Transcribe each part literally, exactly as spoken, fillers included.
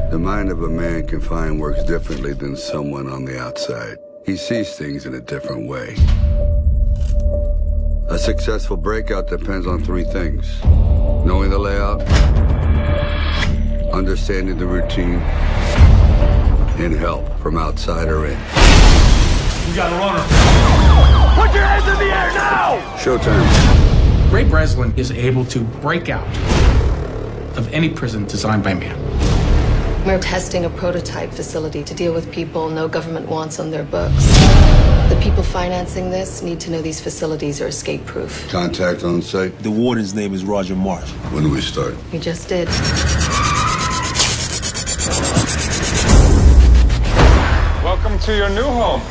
The mind of a man confined works differently than someone on the outside. He sees things in a different way. A successful breakout depends on three things: knowing the layout, understanding the routine, and help from outside or in. We got a runner. Put your hands in the air now! Showtime. Ray Breslin is able to break out of any prison designed by man. We're testing a prototype facility to deal with people no government wants on their books. The people financing this need to know these facilities are escape-proof. Contact on site. The warden's name is Roger Marsh. When do we start? We just did. Welcome to your new home.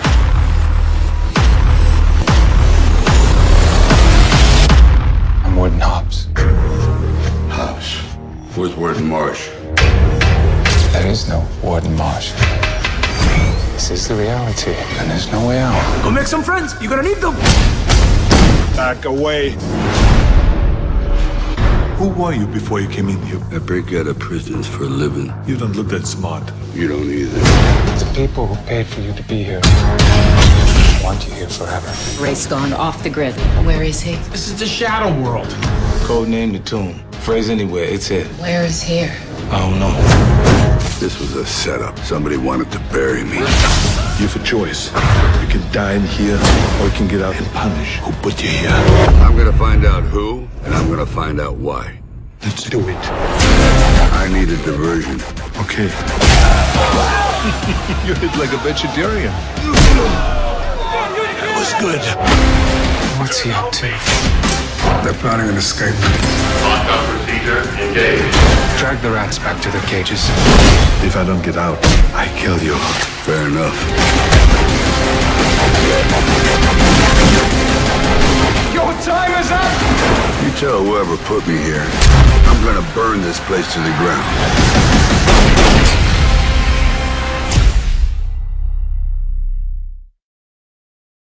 I'm Warden Hobbs. Hobbs. Where's Warden Marsh? There is no Warden Marsh. This is the reality, and there's no way out. Go make some friends. You're gonna need them. Back away. Who were you before you came in here? I break out of prisons for a living. You don't look that smart. You don't either. The people who paid for you to be here want you here forever. Ray's gone off the grid. Where is he? This is the shadow world. Code name the tomb. Phrase anywhere, it's it. Where is here? I don't know. This was a setup. Somebody wanted to bury me. You have a choice. You can die in here, or you can get out and punish who put you here. I'm gonna find out who, and I'm gonna find out why. Let's do it. I need a diversion. Okay. You hit like a vegetarian. That was good. What's he up to? They're planning an escape. Lockup procedure engaged. Drag the rats back to their cages. If I don't get out, I kill you. Fair enough. Your time is up! You tell whoever put me here, I'm gonna burn this place to the ground.